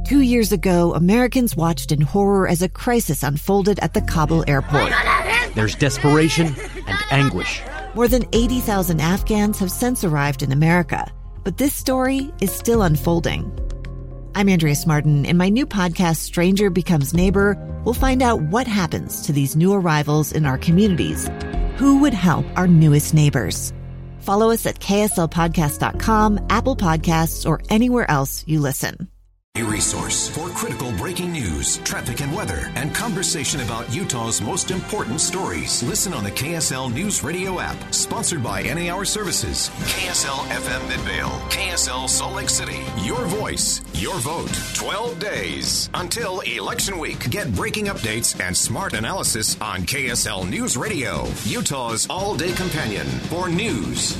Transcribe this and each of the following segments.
2 years ago, Americans watched in horror as a crisis unfolded at the Kabul airport. There's desperation and anguish. More than 80,000 Afghans have since arrived in America, but this story is still unfolding. I'm Andrea Martin. In my new podcast, Stranger Becomes Neighbor, we'll find out what happens to these new arrivals in our communities. Who would help our newest neighbors? Follow us at kslpodcast.com, Apple Podcasts, or anywhere else you listen. A resource for critical breaking news, traffic and weather, and conversation about Utah's most important stories. Listen on the KSL News Radio app, sponsored by NA Hour Services, KSL FM Midvale, KSL Salt Lake City. Your voice, your vote. 12 days until election week. Get breaking updates and smart analysis on KSL News Radio, Utah's all-day companion for news.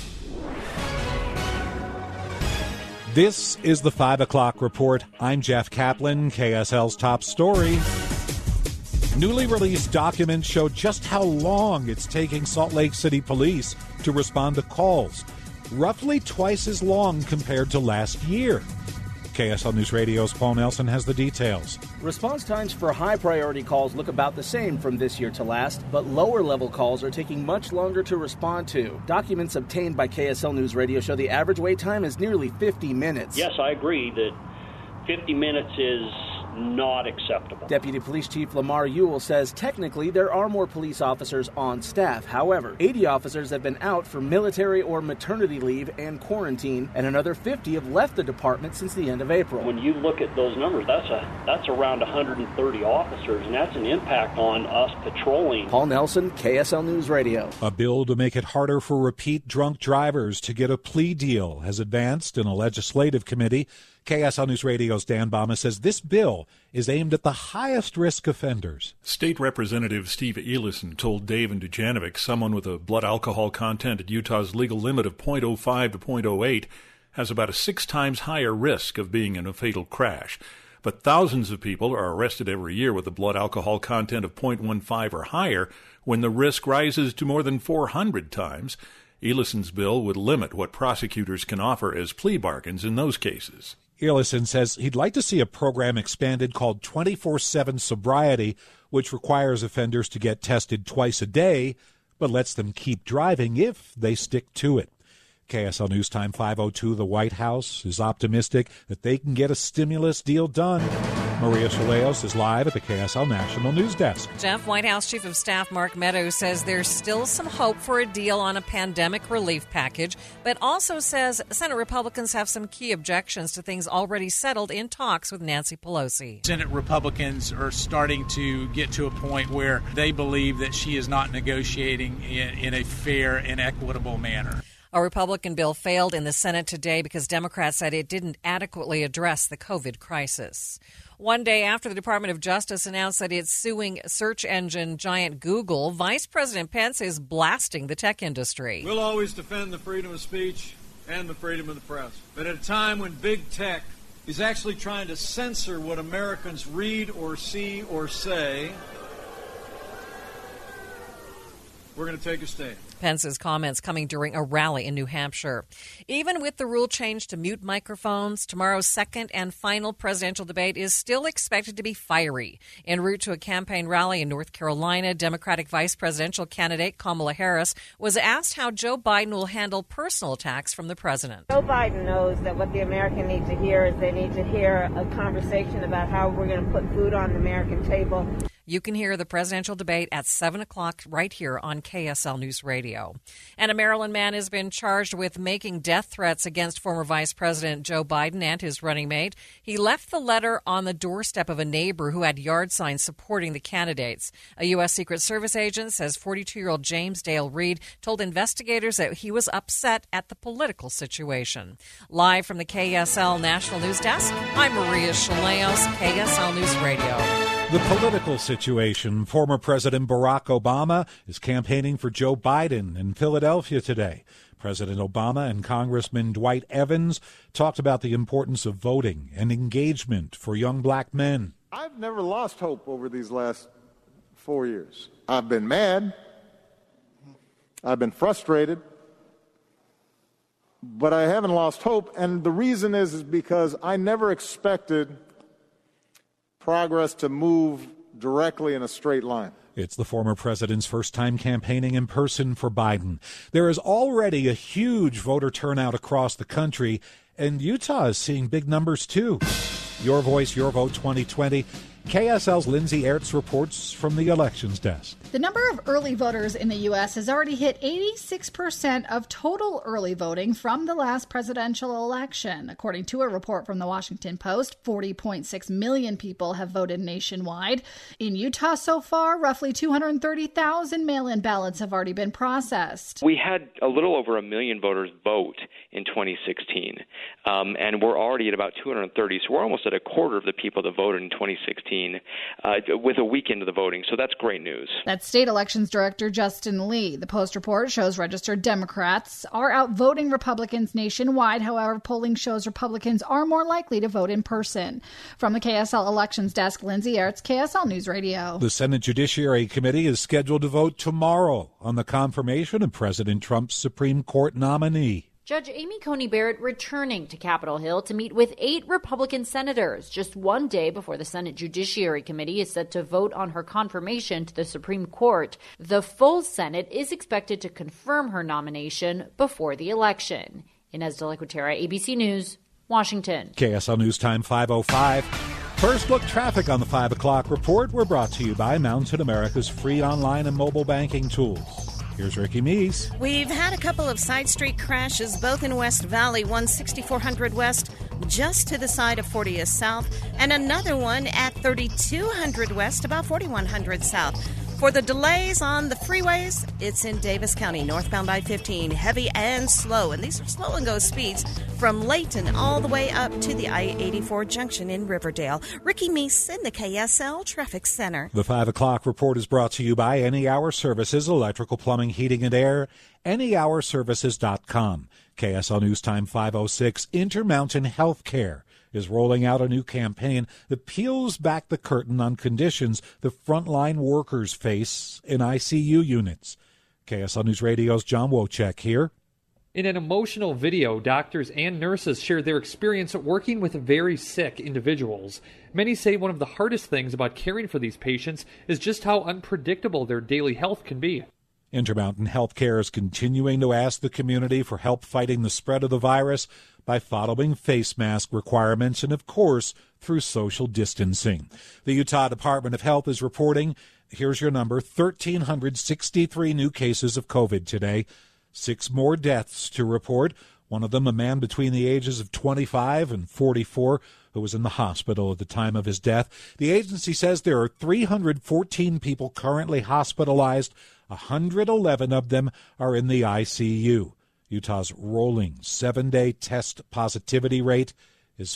This is the 5 o'clock report. I'm Jeff Kaplan, KSL's top story. Newly released documents show just how long it's taking Salt Lake City police to respond to calls. Roughly twice as long compared to last year. KSL News Radio's Paul Nelson has the details. Response times for high-priority calls look about the same from this year to last, but lower-level calls are taking much longer to respond to. Documents obtained by KSL News Radio show the average wait time is nearly 50 minutes. Yes, I agree that 50 minutes is not acceptable. Deputy Police Chief Lamar Ewell says technically there are more police officers on staff. However, 80 officers have been out for military or maternity leave and quarantine, and another 50 have left the department since the end of April. When you look at those numbers, that's around 130 officers, and that's an impact on us patrolling. Paul Nelson, KSL News Radio. A bill to make it harder for repeat drunk drivers to get a plea deal has advanced in a legislative committee. KSL News Radio's Dan Bama says this bill is aimed at the highest-risk offenders. State Representative Steve Elison told Dave and Dujanovic someone with a blood alcohol content at Utah's legal limit of 0.05 to 0.08 has about a 6 times higher risk of being in a fatal crash. But thousands of people are arrested every year with a blood alcohol content of 0.15 or higher when the risk rises to more than 400 times. Elison's bill would limit what prosecutors can offer as plea bargains in those cases. Elison says he'd like to see a program expanded called 24/7 Sobriety, which requires offenders to get tested twice a day, but lets them keep driving if they stick to it. KSL News Time 5:02, the White House is optimistic that they can get a stimulus deal done. Maria Chaleos is live at the KSL National News Desk. Jeff, White House Chief of Staff Mark Meadows says there's still some hope for a deal on a pandemic relief package, but also says Senate Republicans have some key objections to things already settled in talks with Nancy Pelosi. Senate Republicans are starting to get to a point where they believe that she is not negotiating in a fair and equitable manner. A Republican bill failed in the Senate today because Democrats said it didn't adequately address the COVID crisis. One day after the Department of Justice announced that it's suing search engine giant Google, Vice President Pence is blasting the tech industry. We'll always defend the freedom of speech and the freedom of the press. But at a time when big tech is actually trying to censor what Americans read or see or say, we're going to take a stand. Pence's comments coming during a rally in New Hampshire. Even with the rule change to mute microphones, tomorrow's second and final presidential debate is still expected to be fiery. En route to a campaign rally in North Carolina, Democratic vice presidential candidate Kamala Harris was asked how Joe Biden will handle personal attacks from the president. Joe Biden knows that what the American needs to hear is they need to hear a conversation about how we're going to put food on the American table. You can hear the presidential debate at 7 o'clock right here on KSL News Radio. And a Maryland man has been charged with making death threats against former Vice President Joe Biden and his running mate. He left the letter on the doorstep of a neighbor who had yard signs supporting the candidates. A U.S. Secret Service agent says 42-year-old James Dale Reed told investigators that he was upset at the political situation. Live from the KSL National News Desk, I'm Maria Chaleos, KSL News Radio. The political situation. Former President Barack Obama is campaigning for Joe Biden in Philadelphia today. President Obama and Congressman Dwight Evans talked about the importance of voting and engagement for young black men. I've never lost hope over these last 4 years. I've been mad. I've been frustrated. But I haven't lost hope. And the reason is because I never expected progress to move directly in a straight line. It's the former president's first time campaigning in person for Biden. There is already a huge voter turnout across the country, and Utah is seeing big numbers too. Your Voice, Your Vote 2020. KSL's Lindsay Aerts reports from the elections desk. The number of early voters in the U.S. has already hit 86% of total early voting from the last presidential election. According to a report from the Washington Post, 40.6 million people have voted nationwide. In Utah so far, roughly 230,000 mail-in ballots have already been processed. We had a little over 1 million voters vote in 2016, and we're already at about 230, so we're almost at a quarter of the people that voted in 2016 with a week into the voting, so that's great news. That's State Elections Director Justin Lee. The Post report shows registered Democrats are outvoting Republicans nationwide. However, polling shows Republicans are more likely to vote in person. From the KSL Elections Desk, Lindsay Aerts, KSL News Radio. The Senate Judiciary Committee is scheduled to vote tomorrow on the confirmation of President Trump's Supreme Court nominee. Judge Amy Coney Barrett returning to Capitol Hill to meet with 8 Republican senators just one day before the Senate Judiciary Committee is set to vote on her confirmation to the Supreme Court. The full Senate is expected to confirm her nomination before the election. Inez de la Cuetara, ABC News, Washington. KSL News Time 5:05. First look traffic on the 5 o'clock report. We're brought to you by Mountain America's free online and mobile banking tools. Here's Ricky Meese. We've had a couple of side street crashes, both in West Valley, one 6400 West, just to the side of 40th South, and another one at 3200 West, about 4100 South. For the delays on the freeways, it's in Davis County, northbound I-15, heavy and slow. And these are slow and go speeds from Layton all the way up to the I-84 junction in Riverdale. Ricky Meese in the KSL Traffic Center. The 5 o'clock report is brought to you by Any Hour Services, electrical, plumbing, heating, and air. AnyHourServices.com. KSL News Time 5:06. Intermountain Healthcare is rolling out a new campaign that peels back the curtain on conditions the frontline workers face in ICU units. KSL News Radio's John Wojcik here. In an emotional video, doctors and nurses shared their experience working with very sick individuals. Many say one of the hardest things about caring for these patients is just how unpredictable their daily health can be. Intermountain Healthcare is continuing to ask the community for help fighting the spread of the virus by following face mask requirements and, of course, through social distancing. The Utah Department of Health is reporting, here's your number, 1,363 new cases of COVID today, 6 more deaths to report, one of them a man between the ages of 25 and 44 who was in the hospital at the time of his death. The agency says there are 314 people currently hospitalized. 111 of them are in the ICU. Utah's rolling 7-day test positivity rate is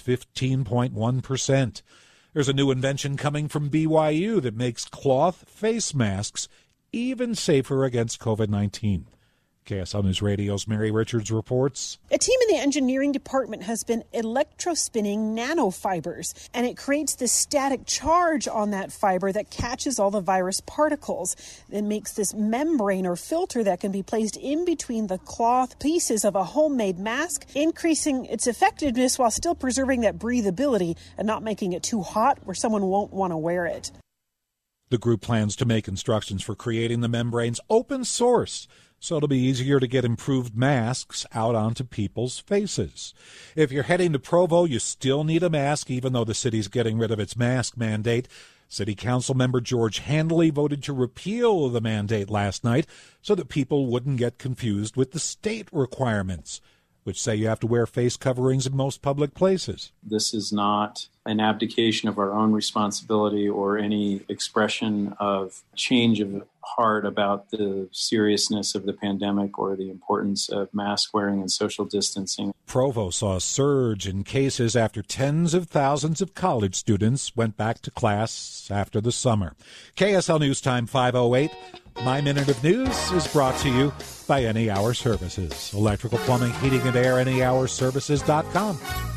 15.1%. There's a new invention coming from BYU that makes cloth face masks even safer against COVID-19. KSL News Radio's Mary Richards reports. A team in the engineering department has been electrospinning nanofibers, and it creates this static charge on that fiber that catches all the virus particles. It makes this membrane or filter that can be placed in between the cloth pieces of a homemade mask, increasing its effectiveness while still preserving that breathability and not making it too hot where someone won't want to wear it. The group plans to make instructions for creating the membranes open source, so it'll be easier to get improved masks out onto people's faces. If you're heading to Provo, you still need a mask, even though the city's getting rid of its mask mandate. City Council member George Handley voted to repeal the mandate last night so that people wouldn't get confused with the state requirements, which say you have to wear face coverings in most public places. This is not an abdication of our own responsibility or any expression of change of heart about the seriousness of the pandemic or the importance of mask wearing and social distancing. Provo saw a surge in cases after tens of thousands of college students went back to class after the summer. KSL News Time 5:08. My Minute of News is brought to you by Any Hour Services. Electrical, plumbing, heating, and air, AnyHourServices.com.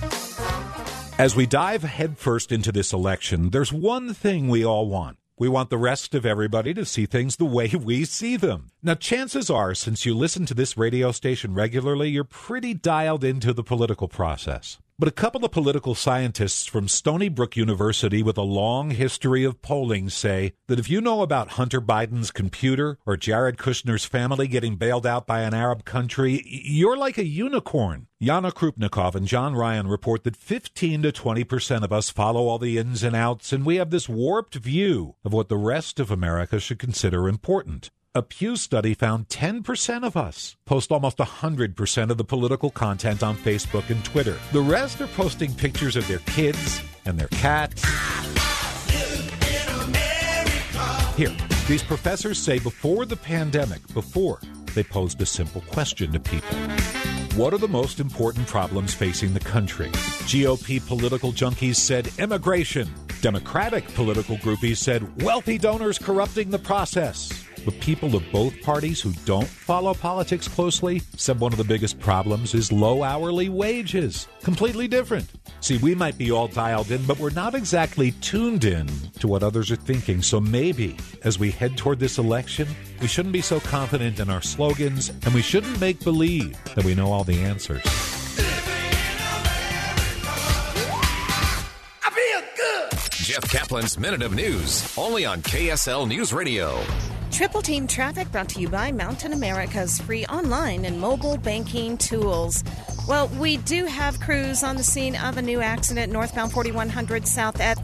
As we dive headfirst into this election, there's one thing we all want. We want the rest of everybody to see things the way we see them. Now, chances are, since you listen to this radio station regularly, you're pretty dialed into the political process. But a couple of political scientists from Stony Brook University with a long history of polling say that if you know about Hunter Biden's computer or Jared Kushner's family getting bailed out by an Arab country, you're like a unicorn. Yana Krupnikov and John Ryan report that 15 to 20% of us follow all the ins and outs, and we have this warped view of what the rest of America should consider important. A Pew study found 10% of us post almost 100% of the political content on Facebook and Twitter. The rest are posting pictures of their kids and their cats. Here, these professors say before the pandemic, they posed a simple question to people. What are the most important problems facing the country? GOP political junkies said immigration. Democratic political groupies said wealthy donors corrupting the process. But people of both parties who don't follow politics closely said one of the biggest problems is low hourly wages. Completely different. See, we might be all dialed in, but we're not exactly tuned in to what others are thinking. So maybe as we head toward this election, we shouldn't be so confident in our slogans, and we shouldn't make believe that we know all the answers. Jeff Kaplan's Minute of News, only on KSL News Radio. Triple Team Traffic brought to you by Mountain America's free online and mobile banking tools. Well, we do have crews on the scene of a new accident northbound 4100 South at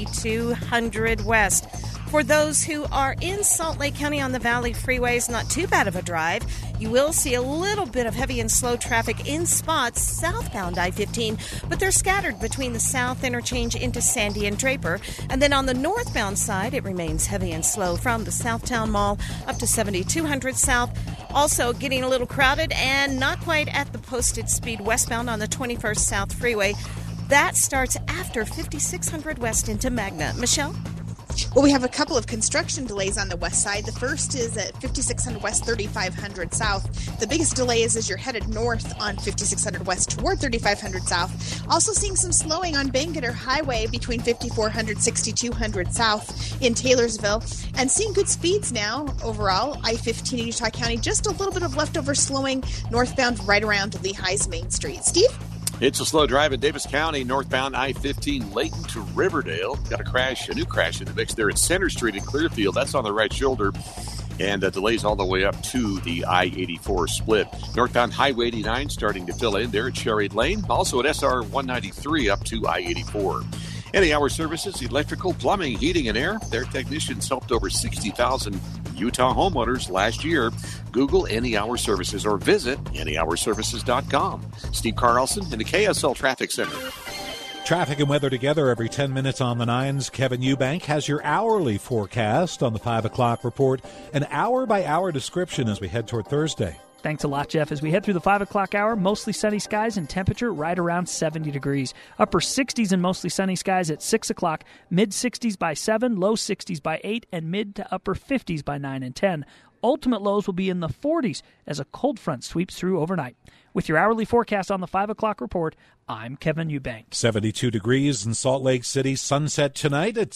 3200 West. For those who are in Salt Lake County on the Valley Freeways, not too bad of a drive. You will see a little bit of heavy and slow traffic in spots southbound I-15, but they're scattered between the south interchange into Sandy and Draper. And then on the northbound side, it remains heavy and slow from the Southtown Mall up to 7200 South. Also getting a little crowded and not quite at the posted speed westbound on the 21st South Freeway. That starts after 5600 West into Magna. Michelle? Well, we have a couple of construction delays on the west side. The first is at 5600 West, 3500 South. The biggest delay is as you're headed north on 5600 West toward 3500 South. Also seeing some slowing on Bangerter Highway between 5400, 6200 South in Taylorsville. And seeing good speeds now overall. I-15 in Utah County, just a little bit of leftover slowing northbound right around Lehigh's Main Street. Steve? It's a slow drive in Davis County, northbound I-15, Layton to Riverdale. Got a new crash in the mix there at Center Street in Clearfield. That's on the right shoulder. And delays all the way up to the I-84 split. Northbound Highway 89 starting to fill in there at Sherried Lane. Also at SR 193 up to I-84. Any Hour Services, electrical, plumbing, heating, and air. Their technicians helped over 60,000 Utah homeowners last year. Google Any Hour Services or visit anyhourservices.com. Steve Carlson in the KSL Traffic Center. Traffic and weather together every 10 minutes on the 9s. Kevin Eubank has your hourly forecast on the 5 o'clock report. An hour-by-hour description as we head toward Thursday. Thanks a lot, Jeff. As we head through the 5 o'clock hour, mostly sunny skies and temperature right around 70 degrees. Upper 60s and mostly sunny skies at 6 o'clock, mid-60s by 7, low 60s by 8, and mid to upper 50s by 9 and 10. Ultimate lows will be in the 40s as a cold front sweeps through overnight. With your hourly forecast on the 5 o'clock report, I'm Kevin Eubank. 72 degrees in Salt Lake City. Sunset tonight at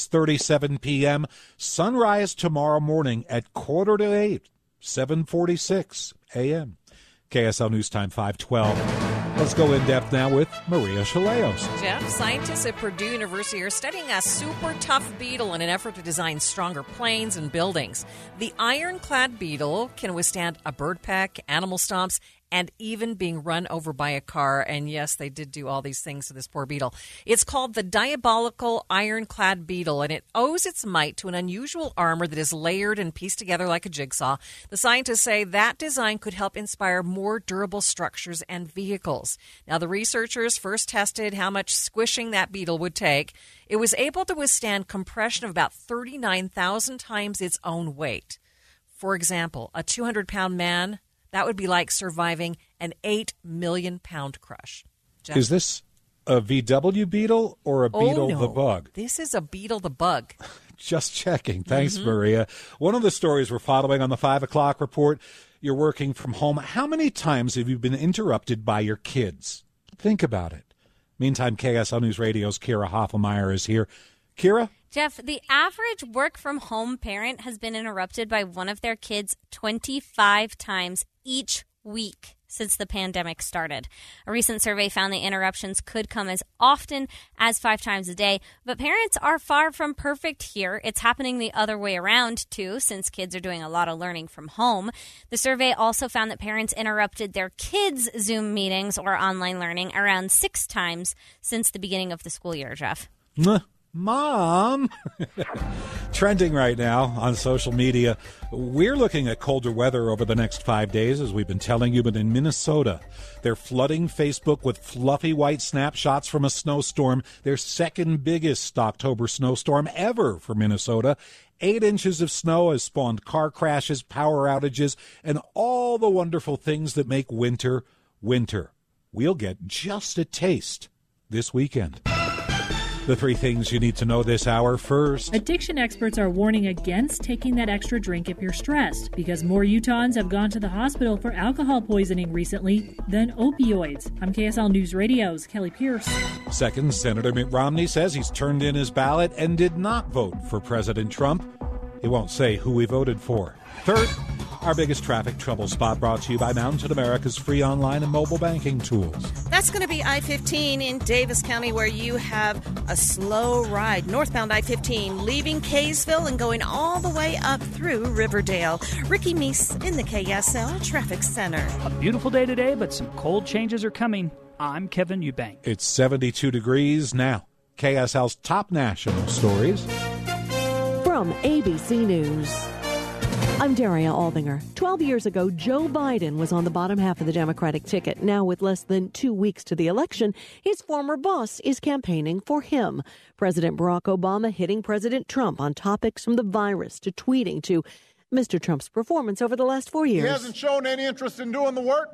6:37 p.m. Sunrise tomorrow morning at 7:45, 7:46 a.m. KSL News Time 5:12. Let's go in depth now with Maria Chaleos. Jeff, scientists at Purdue University are studying a super tough beetle in an effort to design stronger planes and buildings. The ironclad beetle can withstand a bird peck, animal stomps, and even being run over by a car. And yes, they did do all these things to this poor beetle. It's called the diabolical ironclad beetle, and it owes its might to an unusual armor that is layered and pieced together like a jigsaw. The scientists say that design could help inspire more durable structures and vehicles. Now, the researchers first tested how much squishing that beetle would take. It was able to withstand compression of about 39,000 times its own weight. For example, a 200-pound man, that would be like surviving an 8 million pound crush. Jeff? Is this a VW Beetle or a Beetle the Bug? This is a Beetle the Bug. Just checking. Thanks, Maria. One of the stories we're following on the 5 o'clock report, you're working from home. How many times have you been interrupted by your kids? Think about it. Meantime, KSL News Radio's Kira Hoffelmeyer is here. Kira? Jeff, the average work-from-home parent has been interrupted by one of their kids 25 times each week since the pandemic started. A recent survey found the interruptions could come as often as 5 times a day, but parents are far from perfect here. It's happening the other way around, too, since kids are doing a lot of learning from home. The survey also found that parents interrupted their kids' Zoom meetings or online learning around 6 times since the beginning of the school year, Jeff. Mom! Trending right now on social media, we're looking at colder weather over the next 5 days, as we've been telling you, but in Minnesota, they're flooding Facebook with fluffy white snapshots from a snowstorm, their second biggest October snowstorm ever for Minnesota. 8 inches of snow has spawned car crashes, power outages, and all the wonderful things that make winter, winter. We'll get just a taste this weekend. The 3 things you need to know this hour. First, addiction experts are warning against taking that extra drink if you're stressed, because more Utahns have gone to the hospital for alcohol poisoning recently than opioids. I'm KSL News Radio's Kelly Pierce. Second, Senator Mitt Romney says he's turned in his ballot and did not vote for President Trump. He won't say who he voted for. Third, our biggest traffic trouble spot brought to you by Mountain America's free online and mobile banking tools. That's going to be I-15 in Davis County, where you have a slow ride northbound I-15 leaving Kaysville and going all the way up through Riverdale. Ricky Meese in the KSL Traffic Center. A beautiful day today, but some cold changes are coming. I'm Kevin Eubank. It's 72 degrees now. KSL's top national stories. From ABC News, I'm Daria Aldinger. 12 years ago, Joe Biden was on the bottom half of the Democratic ticket. Now, with less than 2 weeks to the election, his former boss is campaigning for him. President Barack Obama hitting President Trump on topics from the virus to tweeting to Mr. Trump's performance over the last 4 years. He hasn't shown any interest in doing the work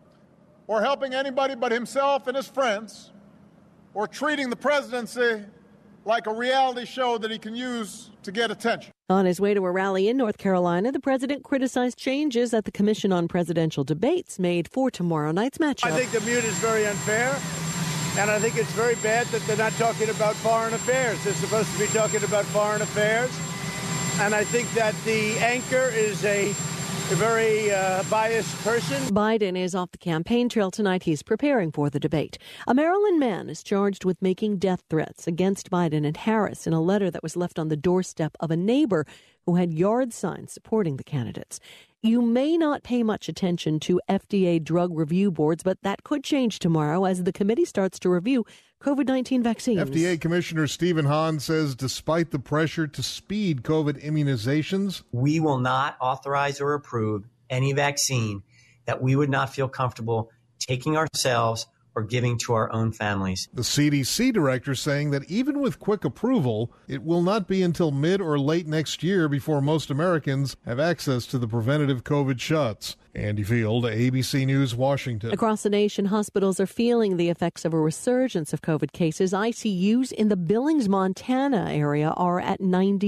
or helping anybody but himself and his friends, or treating the presidency like a reality show that he can use to get attention. On his way to a rally in North Carolina, the president criticized changes at the Commission on Presidential Debates made for tomorrow night's matchup. I think the mute is very unfair, and I think it's very bad that they're not talking about foreign affairs. They're supposed to be talking about foreign affairs, and I think that the anchor is a very biased person. Biden is off the campaign trail tonight. He's preparing for the debate. A Maryland man is charged with making death threats against Biden and Harris in a letter that was left on the doorstep of a neighbor who had yard signs supporting the candidates. You may not pay much attention to FDA drug review boards, but that could change tomorrow as the committee starts to review COVID-19 vaccines. FDA Commissioner Stephen Hahn says despite the pressure to speed COVID immunizations, we will not authorize or approve any vaccine that we would not feel comfortable taking ourselves or giving to our own families. The CDC director saying that even with quick approval, it will not be until mid or late next year before most Americans have access to the preventative COVID shots. Andy Field, ABC News, Washington. Across the nation, hospitals are feeling the effects of a resurgence of COVID cases. ICUs in the Billings, Montana area are at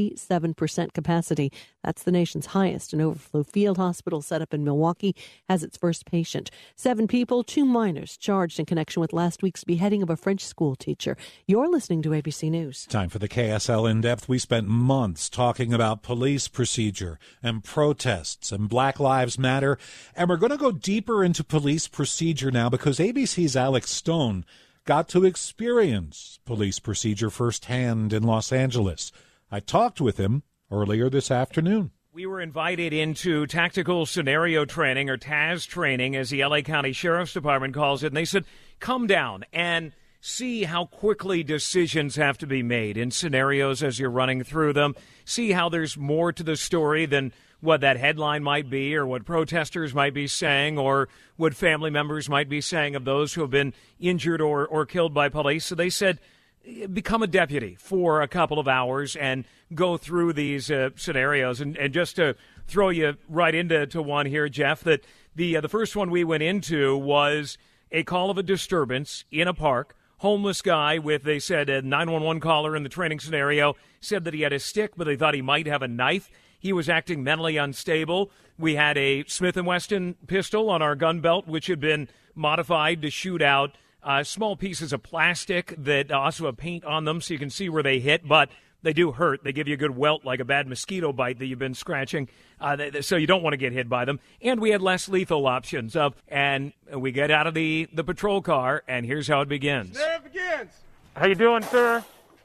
97% capacity. That's the nation's highest. An overflow field hospital set up in Milwaukee has its first patient. 7 people, 2 minors, charged in connection with last week's beheading of a French school teacher. You're listening to ABC News. Time for the KSL In-Depth. We spent months talking about police procedure and protests and Black Lives Matter. And we're going to go deeper into police procedure now because ABC's Alex Stone got to experience police procedure firsthand in Los Angeles. I talked with him earlier this afternoon. We were invited into tactical scenario training, or TAS training, as the LA County Sheriff's Department calls it. And they said, come down and see how quickly decisions have to be made in scenarios as you're running through them. See how there's more to the story than what that headline might be, or what protesters might be saying, or what family members might be saying of those who have been injured or killed by police. So they said, become a deputy for a couple of hours and go through these scenarios. And just to throw you right into one here, Jeff, that the first one we went into was a call of a disturbance in a park. Homeless guy with, they said, a 911 caller in the training scenario said that he had a stick, but they thought he might have a knife. He was acting mentally unstable. We had a Smith & Wesson pistol on our gun belt, which had been modified to shoot out small pieces of plastic that also have paint on them so you can see where they hit. But They do hurt. They give you a good welt like a bad mosquito bite that you've been scratching, so you don't want to get hit by them. And we had less lethal options. And we get out of the patrol car, and here's how it begins. There it begins. How you doing, sir?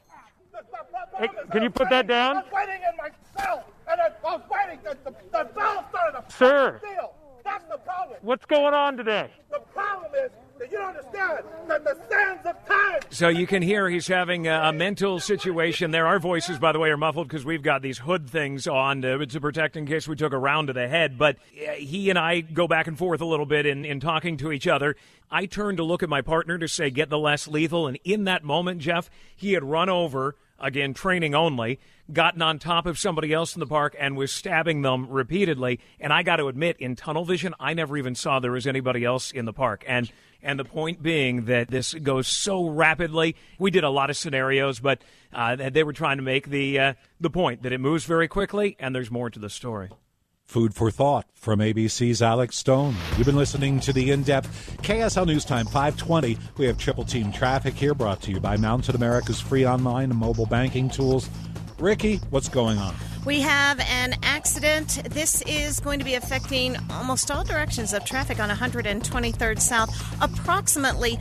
Hey, can you put that down? I'm waiting in my cell, and I was waiting. The bell started to Sir. steal. That's the problem. What's going on today? The problem is that you don't understand that the sands of time. So you can hear he's having a mental situation there. Our voices, by the way, are muffled because we've got these hood things on to protect in case we took a round to the head. But he and I go back and forth a little bit in talking to each other. I turned to look at my partner to say, get the less lethal. And in that moment, Jeff, he had run over, again, training only, gotten on top of somebody else in the park and was stabbing them repeatedly. And I got to admit, in tunnel vision, I never even saw there was anybody else in the park. And the point being that this goes so rapidly. We did a lot of scenarios, but they were trying to make the point that it moves very quickly, and there's more to the story. Food for thought from ABC's Alex Stone. You've been listening to the In-Depth KSL News Time 520. We have Triple Team Traffic here, brought to you by Mountain America's free online and mobile banking tools. Ricky, what's going on? We have an accident. This is going to be affecting almost all directions of traffic on 123rd South, approximately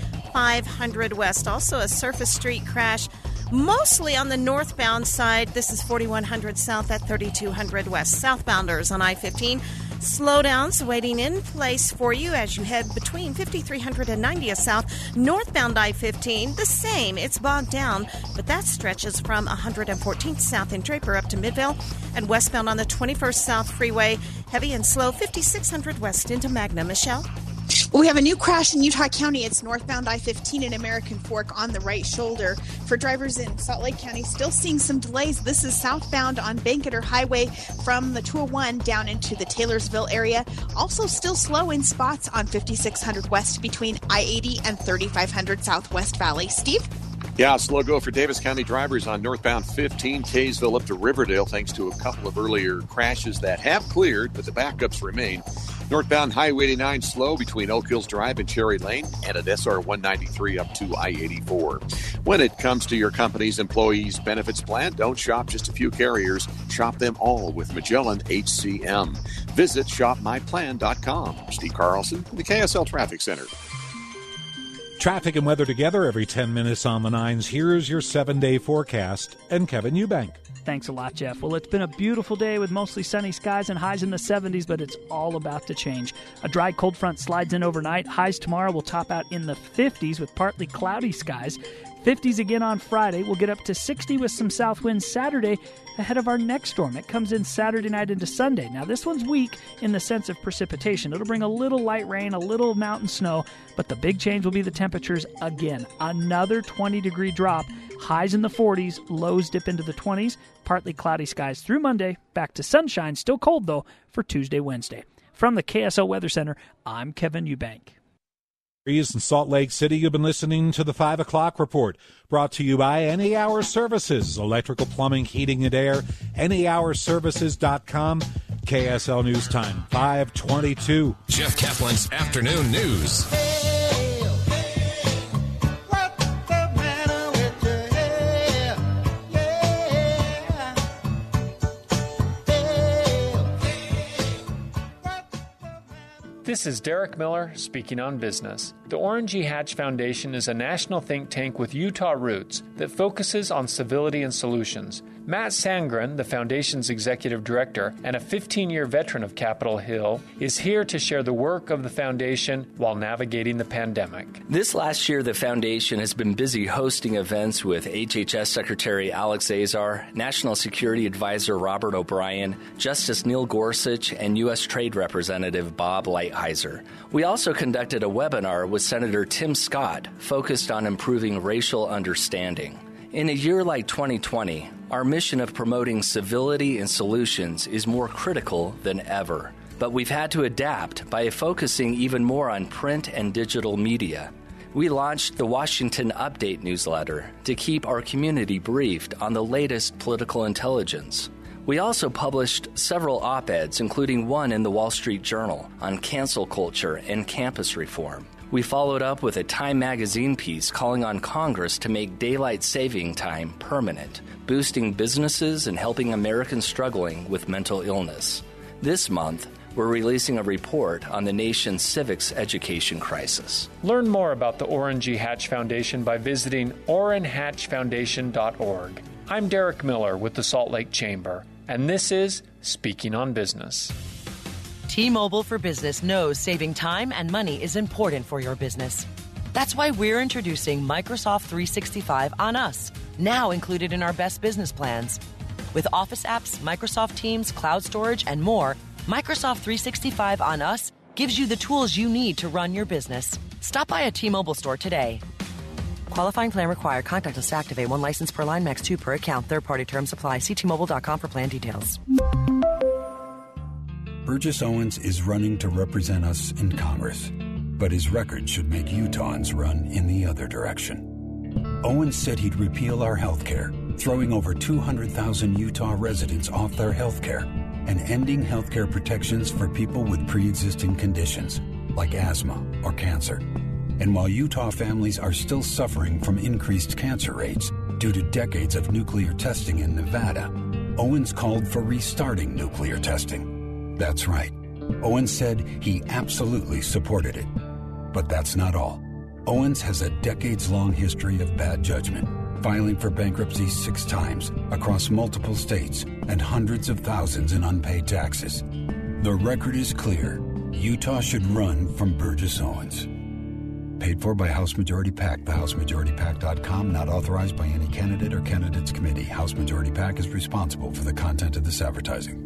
500 West. Also a surface street crash, mostly on the northbound side. This is 4100 South at 3200 West. Southbounders on I-15. Slowdowns waiting in place for you as you head between 5300 and 90th South. Northbound I-15, the same. It's bogged down, but that stretches from 114th South in Draper up to Midvale. And westbound on the 21st South Freeway, heavy and slow, 5600 West into Magna. Michelle? We have a new crash in Utah County. It's northbound I-15 in American Fork on the right shoulder. For drivers in Salt Lake County, still seeing some delays. This is southbound on Banketer Highway from the 201 down into the Taylorsville area. Also still slow in spots on 5600 West between I-80 and 3500 Southwest Valley. Steve? Yeah, slow go for Davis County drivers on northbound 15, Kaysville up to Riverdale, thanks to a couple of earlier crashes that have cleared, but the backups remain. Northbound Highway 89 slow between Oak Hills Drive and Cherry Lane, and at SR 193 up to I-84. When it comes to your company's employees' benefits plan, don't shop just a few carriers. Shop them all with Magellan HCM. Visit shopmyplan.com. Steve Carlson from the KSL Traffic Center. Traffic and weather together every 10 minutes on the nines. Here's your 7-day forecast and Kevin Eubank. Thanks a lot, Jeff. Well, it's been a beautiful day with mostly sunny skies and highs in the 70s, but it's all about to change. A dry cold front slides in overnight. Highs tomorrow will top out in the 50s with partly cloudy skies. 50s again on Friday. We'll get up to 60 with some south winds Saturday ahead of our next storm. It comes in Saturday night into Sunday. Now, this one's weak in the sense of precipitation. It'll bring a little light rain, a little mountain snow, but the big change will be the temperatures again. Another 20-degree drop. Highs in the 40s, lows dip into the 20s. Partly cloudy skies through Monday. Back to sunshine. Still cold, though, for Tuesday, Wednesday. From the KSL Weather Center, I'm Kevin Eubank. In Salt Lake City, you've been listening to the 5 o'clock report, brought to you by Any Hour Services, electrical, plumbing, heating, and air. AnyHourServices.com. KSL News Time, 5:22. Jeff Kaplan's Afternoon News. This is Derek Miller speaking on business. The Orrin G. Hatch Foundation is a national think tank with Utah roots that focuses on civility and solutions. Matt Sangren, the foundation's executive director and a 15-year veteran of Capitol Hill, is here to share the work of the foundation while navigating the pandemic. This last year, the foundation has been busy hosting events with HHS Secretary Alex Azar, National Security Advisor Robert O'Brien, Justice Neil Gorsuch, and U.S. Trade Representative Bob Lighthizer. We also conducted a webinar with Senator Tim Scott focused on improving racial understanding. In a year like 2020, our mission of promoting civility and solutions is more critical than ever. But we've had to adapt by focusing even more on print and digital media. We launched the Washington Update newsletter to keep our community briefed on the latest political intelligence. We also published several op-eds, including one in the Wall Street Journal on cancel culture and campus reform. We followed up with a Time magazine piece calling on Congress to make daylight saving time permanent, boosting businesses and helping Americans struggling with mental illness. This month, we're releasing a report on the nation's civics education crisis. Learn more about the Orrin G. Hatch Foundation by visiting orrinhatchfoundation.org. I'm Derek Miller with the Salt Lake Chamber, and this is Speaking on Business. T-Mobile for Business knows saving time and money is important for your business. That's why we're introducing Microsoft 365 on us, now included in our best business plans. With Office apps, Microsoft Teams, cloud storage, and more, Microsoft 365 on us gives you the tools you need to run your business. Stop by a T-Mobile store today. Qualifying plan required. Contactless to activate. 1 license per line, max 2 per account. Third-party terms apply. See T-Mobile.com for plan details. Burgess Owens is running to represent us in Congress, but his record should make Utahns run in the other direction. Owens said he'd repeal our health care, throwing over 200,000 Utah residents off their health care and ending health care protections for people with pre-existing conditions like asthma or cancer. And while Utah families are still suffering from increased cancer rates due to decades of nuclear testing in Nevada, Owens called for restarting nuclear testing. That's right. Owens said he absolutely supported it. But that's not all. Owens has a decades-long history of bad judgment, filing for bankruptcy 6 times across multiple states and hundreds of thousands in unpaid taxes. The record is clear. Utah should run from Burgess Owens. Paid for by House Majority PAC. TheHouseMajorityPAC.com. Not authorized by any candidate or candidates committee. House Majority PAC is responsible for the content of this advertising.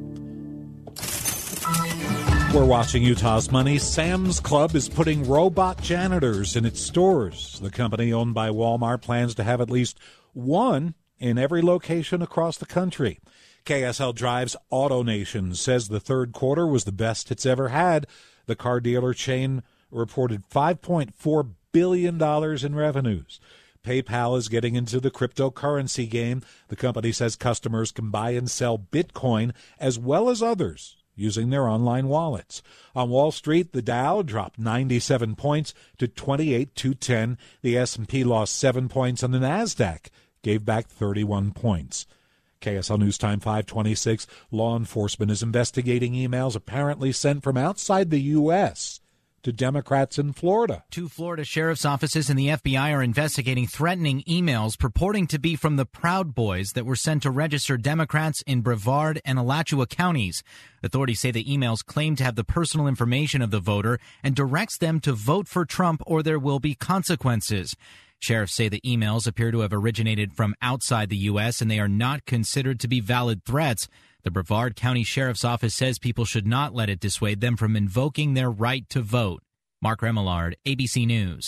We're watching Utah's Money. Sam's Club is putting robot janitors in its stores. The company owned by Walmart plans to have at least one in every location across the country. KSL Drive's AutoNation says the third quarter was the best it's ever had. The car dealer chain reported $5.4 billion in revenues. PayPal is getting into the cryptocurrency game. The company says customers can buy and sell Bitcoin as well as others using their online wallets. On Wall Street, the Dow dropped 97 points to 28,210. The S&P lost 7 points, and the Nasdaq gave back 31 points. KSL News Time 526. Law enforcement is investigating emails apparently sent from outside the U.S. to Democrats in Florida. 2 Florida sheriff's offices and the FBI are investigating threatening emails purporting to be from the Proud Boys that were sent to registered Democrats in Brevard and Alachua counties. Authorities say the emails claim to have the personal information of the voter and directs them to vote for Trump or there will be consequences. Sheriffs say the emails appear to have originated from outside the U.S. and they are not considered to be valid threats. The Brevard County Sheriff's Office says people should not let it dissuade them from invoking their right to vote. Mark Remillard, ABC News.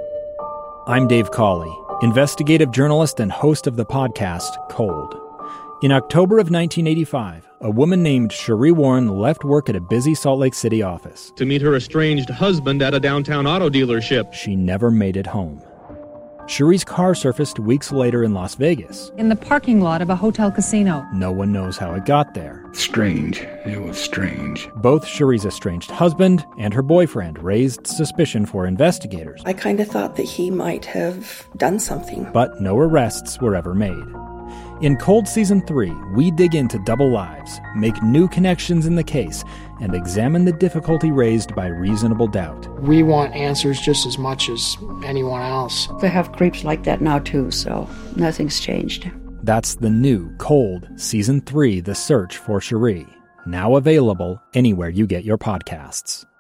I'm Dave Cawley, investigative journalist and host of the podcast Cold. In October of 1985, a woman named Cherie Warren left work at a busy Salt Lake City office to meet her estranged husband at a downtown auto dealership. She never made it home. Cherie's car surfaced weeks later in Las Vegas. In the parking lot of a hotel casino. No one knows how it got there. Strange. It was strange. Both Cherie's estranged husband and her boyfriend raised suspicion for investigators. I kind of thought that he might have done something. But no arrests were ever made. In Cold Season 3, we dig into double lives, make new connections in the case, and examine the difficulty raised by reasonable doubt. We want answers just as much as anyone else. They have creeps like that now too, so nothing's changed. That's the new Cold Season 3, The Search for Cherie. Now available anywhere you get your podcasts.